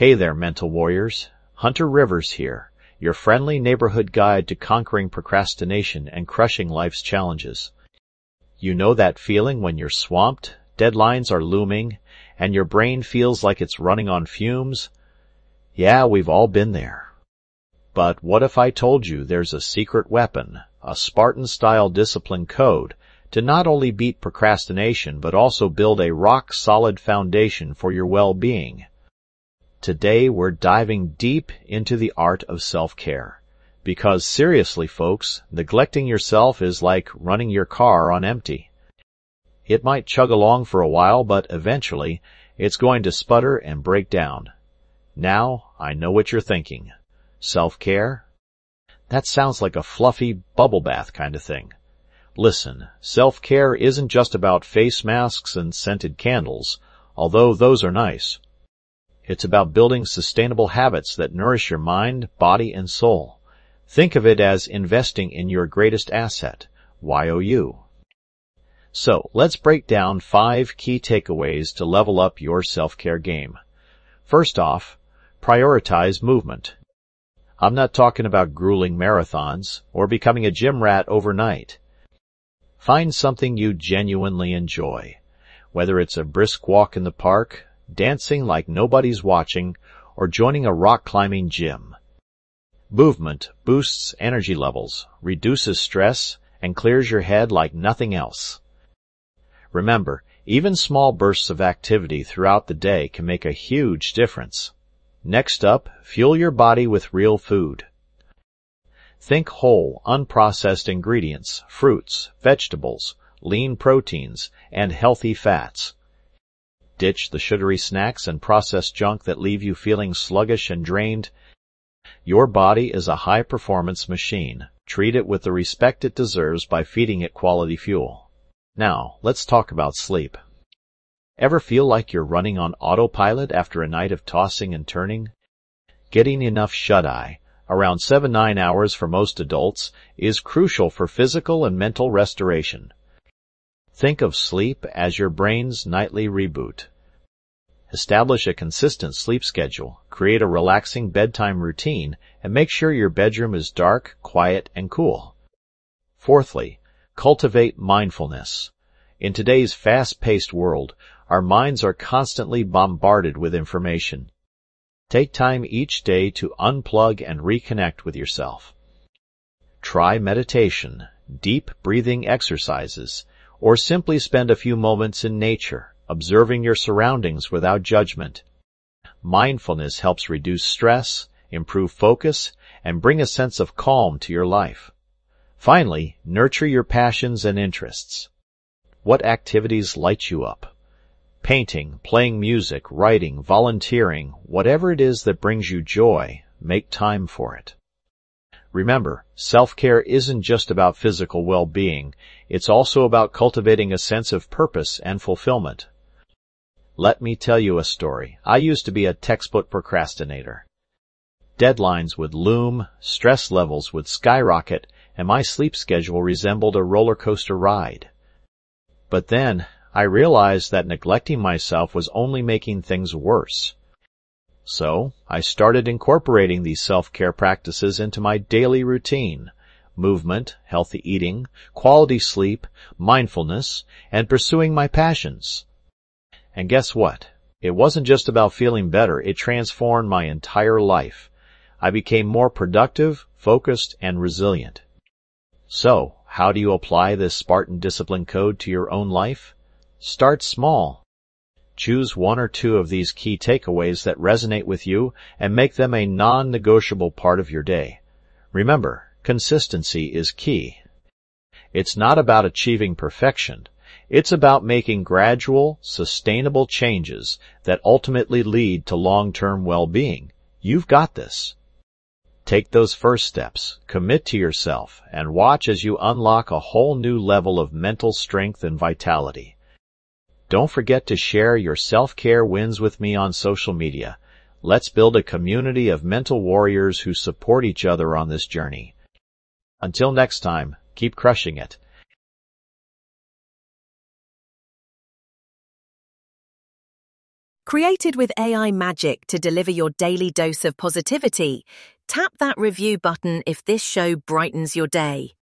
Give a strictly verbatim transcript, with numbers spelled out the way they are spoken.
Hey there, mental warriors. Hunter Rivers here, your friendly neighborhood guide to conquering procrastination and crushing life's challenges. You know that feeling when you're swamped, deadlines are looming, and your brain feels like it's running on fumes? Yeah, we've all been there. But what if I told you there's a secret weapon, a Spartan-style discipline code, to not only beat procrastination but also build a rock-solid foundation for your well-being? Today we're diving deep into the art of self-care. Because seriously, folks, neglecting yourself is like running your car on empty. It might chug along for a while, but eventually it's going to sputter and break down. Now, I know what you're thinking. Self-care? That sounds like a fluffy bubble bath kind of thing. Listen, self-care isn't just about face masks and scented candles, although those are nice. It's about building sustainable habits that nourish your mind, body, and soul. Think of it as investing in your greatest asset, Y O U. So, let's break down five key takeaways to level up your self-care game. First off, prioritize movement. I'm not talking about grueling marathons or becoming a gym rat overnight. Find something you genuinely enjoy, whether it's a brisk walk in the park, dancing like nobody's watching, or joining a rock-climbing gym. Movement boosts energy levels, reduces stress, and clears your head like nothing else. Remember, even small bursts of activity throughout the day can make a huge difference. Next up, fuel your body with real food. Think whole, unprocessed ingredients, fruits, vegetables, lean proteins, and healthy fats. Ditch the sugary snacks and processed junk that leave you feeling sluggish and drained. Your body is a high-performance machine. Treat it with the respect it deserves by feeding it quality fuel. Now, let's talk about sleep. Ever feel like you're running on autopilot after a night of tossing and turning? Getting enough shut-eye, around seven to nine hours for most adults, is crucial for physical and mental restoration. Think of sleep as your brain's nightly reboot. Establish a consistent sleep schedule, create a relaxing bedtime routine, and make sure your bedroom is dark, quiet, and cool. Fourthly, cultivate mindfulness. In today's fast-paced world, our minds are constantly bombarded with information. Take time each day to unplug and reconnect with yourself. Try meditation, deep breathing exercises, or simply spend a few moments in nature, observing your surroundings without judgment. Mindfulness helps reduce stress, improve focus, and bring a sense of calm to your life. Finally, nurture your passions and interests. What activities light you up? Painting, playing music, writing, volunteering, whatever it is that brings you joy, make time for it. Remember, self-care isn't just about physical well-being, it's also about cultivating a sense of purpose and fulfillment. Let me tell you a story. I used to be a textbook procrastinator. Deadlines would loom, stress levels would skyrocket, and my sleep schedule resembled a roller coaster ride. But then, I realized that neglecting myself was only making things worse. So, I started incorporating these self-care practices into my daily routine: movement, healthy eating, quality sleep, mindfulness, and pursuing my passions. And guess what? It wasn't just about feeling better, it transformed my entire life. I became more productive, focused, and resilient. So, how do you apply this Spartan discipline code to your own life? Start small. Choose one or two of these key takeaways that resonate with you and make them a non-negotiable part of your day. Remember, consistency is key. It's not about achieving perfection. It's about making gradual, sustainable changes that ultimately lead to long-term well-being. You've got this. Take those first steps, commit to yourself, and watch as you unlock a whole new level of mental strength and vitality. Don't forget to share your self-care wins with me on social media. Let's build a community of mental warriors who support each other on this journey. Until next time, keep crushing it. Created with A I magic to deliver your daily dose of positivity, tap that review button if this show brightens your day.